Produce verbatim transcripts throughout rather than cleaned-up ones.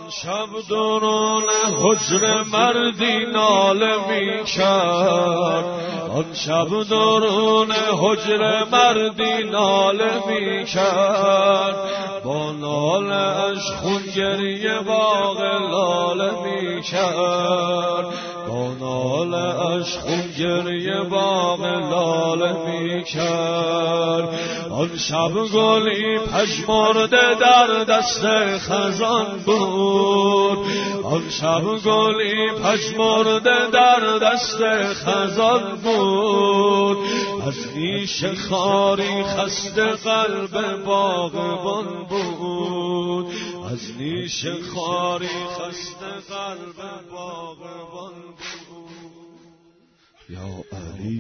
شب درون حجر مردی ناله می کرد، آن شب درون حجر مردی ناله می کرد، با ناله اش خون گریه باغ لاله می کرد، با ناله اش خون گریه باغ لاله می کرد. آن شب گلی پژمرده در دست خزان بود، آن شب گلی پژمرده در دست خزان بود، از نیش خاری خسته قلب باغبان بود، از نیش خاری خسته قلب باغبان بود. یا علی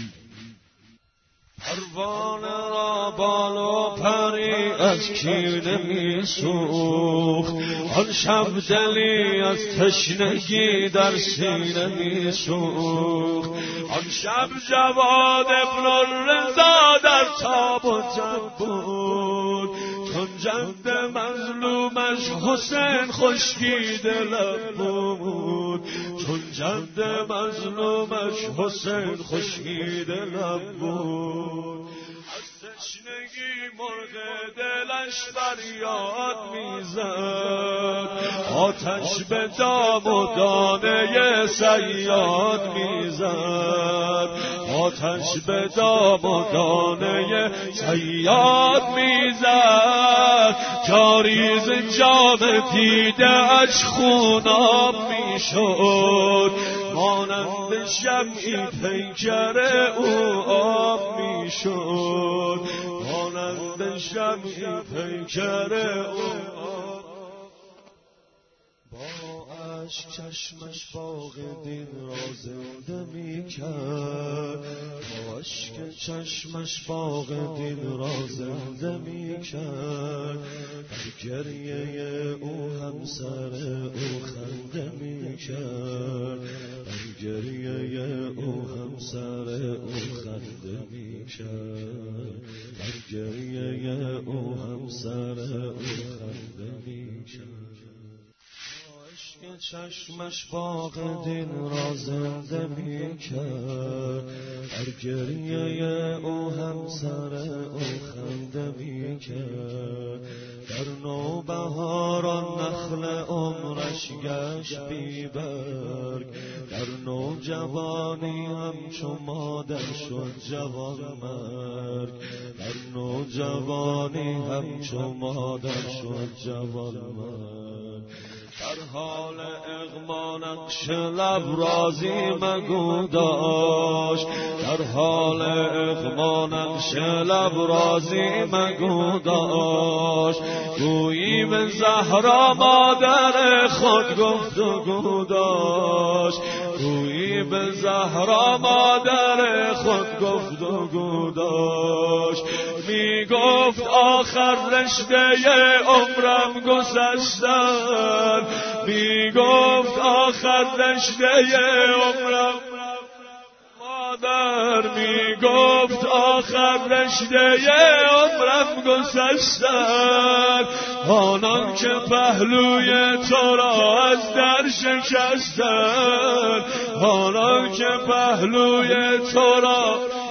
پروانه را بال و پری از کینه می سوخت، آن شب دلی از تشنگی در سینه می سوخت، آن شب جواد ابن الرضا در تاب و تب بود، چون جد مظلومش حسین خشکیده لب بود، چون جد مظلومش حسین خشکیده لب بود. از تشنگی مرغ دلش فریاد میزد، آتش به دام و دانه صیاد میزد، آتش به دام و دانه صیاد میزد، جاریز جام دیده اش خوناب میشد، مانند شمعی پیکر او آب میشد، مانند شمعی پیکر او آب. با عشق چشمش باغ دین را زنده می کرد، با عشق چشمش باغ دین را زنده می کرد، در گریه او همسر او خنده می کرد، در گریه او همسر او خنده می کرد، در گریه او همسر او خنده می کرد. عشق چشمش باغ دین را زنده می کرد، در گریه او همسر او خنده می کرد، در نوبهاران نخل عمرش گشت بی برگ، در نوجوانی همچو مادر شد جوان مرگ، در نوجوانی همچو مادر شد جوان مرگ. در حال اغما نقش لب رازی مگو داشت، در حال اغما نقش لب رازی مگو داشت، گویی به زهرا مادر خود گفتگو داشت، گویی به زهرا مادر خود گفتگو داشت، می گفت آخر رشته عمرم گذشتن، می گفت آخر رشته عمرم، مادر می گفت آخر رشته عمرم گذشتن، آنان که پهلوی تو را از در شکستن، آنان که پهلوی تو را